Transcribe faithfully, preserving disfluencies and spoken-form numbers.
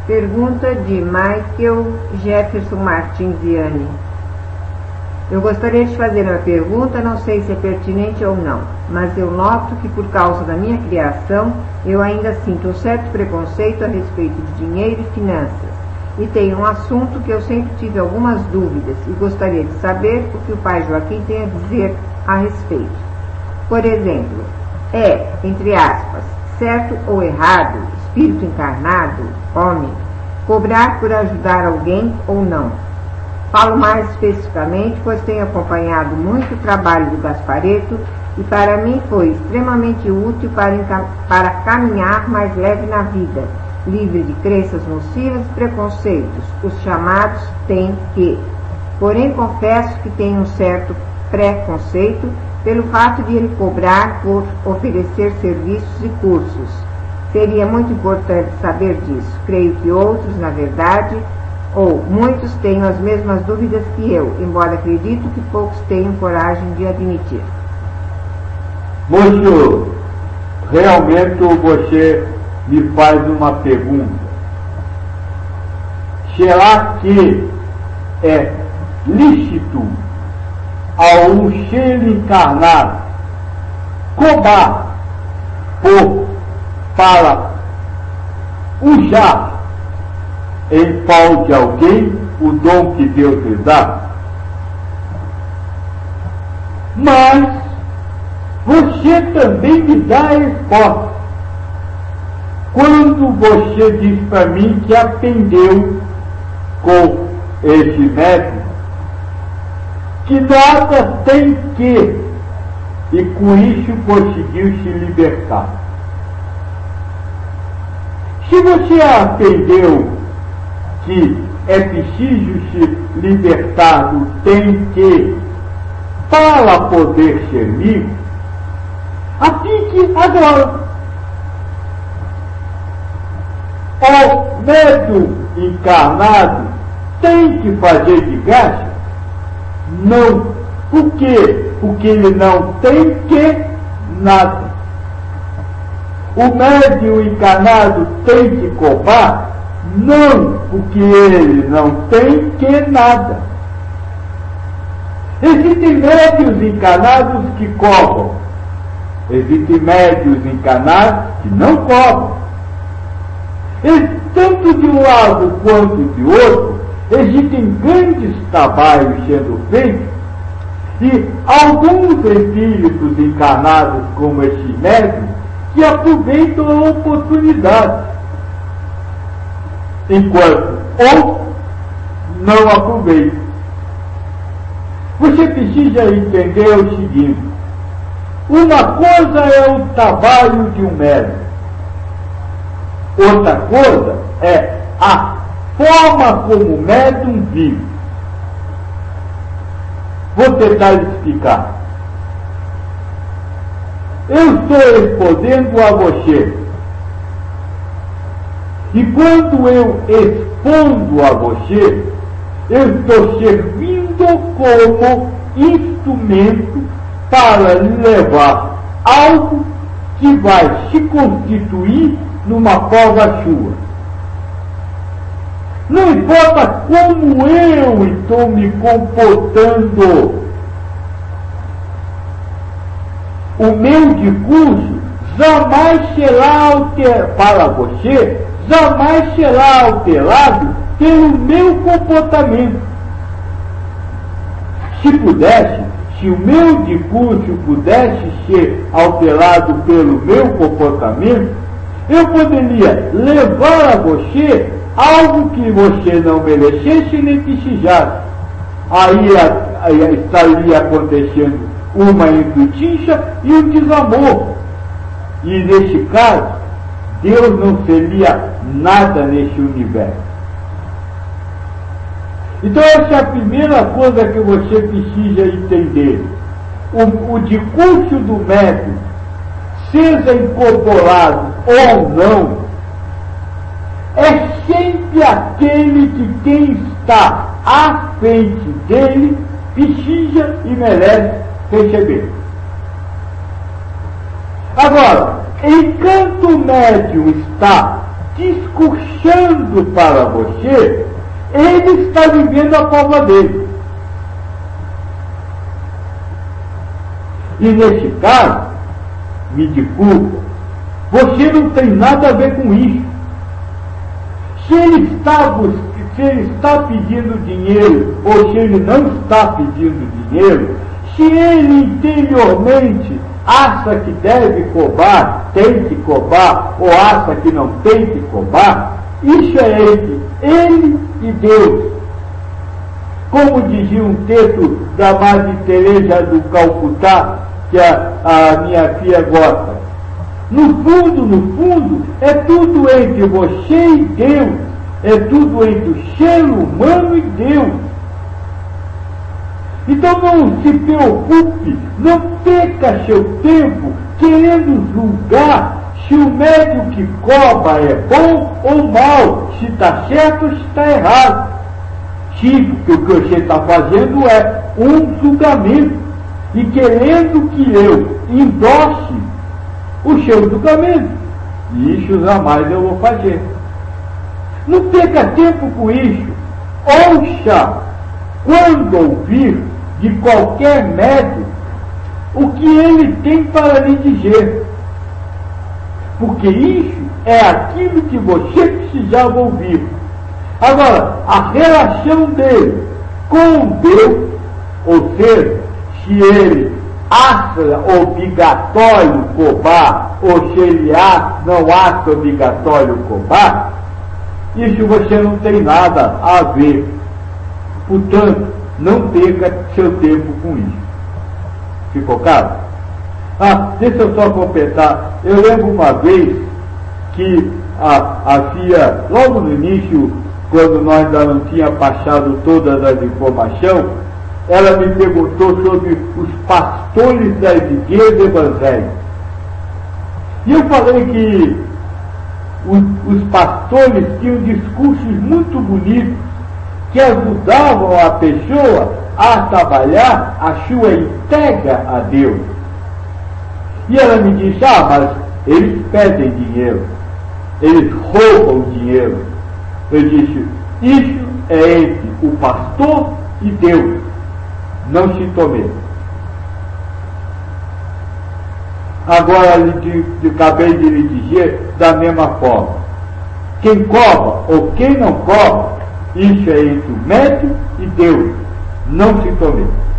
Pergunta de Michael Jefferson Martins Viane. Eu gostaria de fazer uma pergunta, não sei se é pertinente ou não, mas eu noto que por causa da minha criação, eu ainda sinto um certo preconceito a respeito de dinheiro e finanças. E tem um assunto que eu sempre tive algumas dúvidas e gostaria de saber o que o pai Joaquim tem a dizer a respeito. Por exemplo, é, entre aspas, certo ou errado, espírito encarnado, homem, cobrar por ajudar alguém ou não? Falo mais especificamente, pois tenho acompanhado muito o trabalho do Gasparetto e para mim foi extremamente útil para, para caminhar mais leve na vida, livre de crenças nocivas e preconceitos, os chamados tem que. Porém, confesso que tenho um certo preconceito pelo fato de ele cobrar por oferecer serviços e cursos. Seria muito importante saber disso. Creio que outros, na verdade, ou muitos tenham as mesmas dúvidas que eu, embora acredito que poucos tenham coragem de admitir. Moço, realmente você me faz uma pergunta. Será que é lícito a um ser encarnado cobrar por, para usar em prol de alguém o dom que Deus lhe dá? Mas você também me dá a resposta. Quando você diz para mim que aprendeu com esse método, que nada tem que, e com isso conseguiu se libertar. Se você aprendeu que é preciso se libertar do tem que para poder ser livre, aplique agora. O médium encarnado tem que fazer de graça? Não. Por quê? Porque ele não tem que nada. O médium encarnado tem que cobrar? Não, porque ele não tem que nada. Existem médiuns encarnados que cobram. Existem médiuns encarnados que não cobram. E, tanto de um lado quanto de outro, existem grandes trabalhos sendo feitos, e alguns espíritos encarnados como esse médium que aproveitam a oportunidade, enquanto outros não aproveitam. Você precisa entender o seguinte: uma coisa é o trabalho de um médium, outra coisa é a forma como o médium vive. Vou tentar explicar. Eu estou respondendo a você. E quando eu respondo a você, eu estou servindo como instrumento para lhe levar algo que vai se constituir numa prova sua. Não importa como eu estou me comportando, o meu discurso jamais será alterado para você, jamais será alterado pelo meu comportamento. Se pudesse, se o meu discurso pudesse ser alterado pelo meu comportamento, eu poderia levar a você algo que você não merecesse nem precisasse. Aí, aí estaria acontecendo uma injustiça e um desamor. E nesse caso, Deus não seria nada nesse universo. Então essa é a primeira coisa que você precisa entender. O, o discurso do médium, seja incorporado ou não, é sempre aquele que quem está à frente dele precisa e merece receber. Agora, enquanto o médium está discursando para você, ele está vivendo a forma dele. E neste caso, me desculpa, você não tem nada a ver com isso. Se ele está buscando, se ele está pedindo dinheiro, ou se ele não está pedindo dinheiro, se ele interiormente acha que deve cobrar, tem que cobrar, ou acha que não tem que cobrar, isso é ele, ele e Deus. Como dizia um texto da Madre Teresa do Calcutá, que a, a minha filha gosta, no fundo, no fundo, é tudo entre você e Deus, é tudo entre o ser humano e Deus. Então não se preocupe, não perca seu tempo querendo julgar se o médium que cobra é bom ou mal, se está certo ou se está errado. Se porque o que você está fazendo é um julgamento e querendo que eu endosse o seu julgamento. E isso jamais eu vou fazer. Não perca tempo com isso. Ouça, quando ouvir de qualquer médium, o que ele tem para lhe dizer. Porque isso é aquilo que você precisava ouvir. Agora, a relação dele com Deus, ou seja, se ele acha obrigatório cobrar, ou se ele acha, não acha obrigatório cobrar, isso você não tem nada a ver. Portanto, não perca seu tempo com isso. Ficou claro? Ah, deixa eu só completar. Eu lembro uma vez que ah, havia, logo no início, quando nós ainda não tínhamos passado todas as informações, ela me perguntou sobre os pastores das igrejas evangélicas. E eu falei que os, os pastores tinham discursos muito bonitos que ajudavam a pessoa a trabalhar a sua entrega a Deus. E ela me disse, ah, mas eles pedem dinheiro, eles roubam dinheiro. Eu disse, isso é entre o pastor e Deus, não se tome. Agora, eu acabei de lhe dizer da mesma forma. Quem cobra ou quem não cobra, isso é entre o médium e Deus, não se tome.